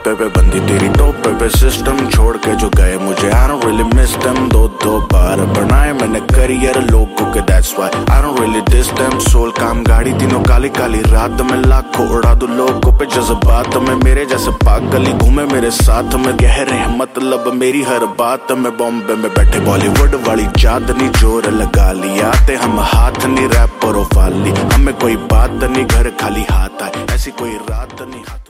टोपे पे बंदी तेरी टोपे पे सिस्टम छोड़ के जो गए मुझे I don't really miss them। दो बार बनाए मैंने करियर लोगों के that's why I don't really diss them। Soul काम गाड़ी तीनों काली काली रात में लाखों उड़ा दूं लोगों पे जज्बात में मेरे जैसे पागल ही घूमे मेरे साथ में गहरे हैं मतलब मेरी हर बात में। बॉम्बे में बैठे बॉलीवुड वाली चांदनी जोर लगा ली आते हम हाथ नहीं रैप और वाली हमें कोई बात नहीं घर खाली हाथ आए ऐसी कोई रात नहीं।